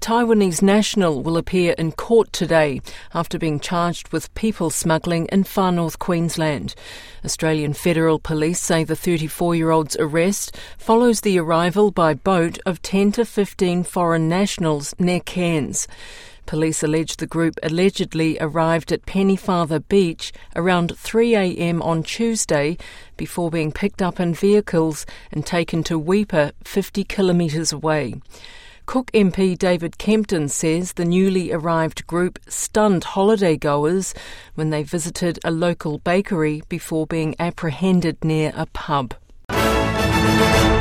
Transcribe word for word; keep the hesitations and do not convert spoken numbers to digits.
Taiwanese national will appear in court today after being charged with people smuggling in far north Queensland. Australian Federal Police say the thirty-four-year-old's arrest follows the arrival by boat of ten to fifteen foreign nationals near Cairns. Police allege the group allegedly arrived at Pennyfather Beach around three a.m. on Tuesday before being picked up in vehicles and taken to Weipa, fifty kilometres away. Cook M P David Kempton says the newly arrived group stunned holiday goers when they visited a local bakery before being apprehended near a pub.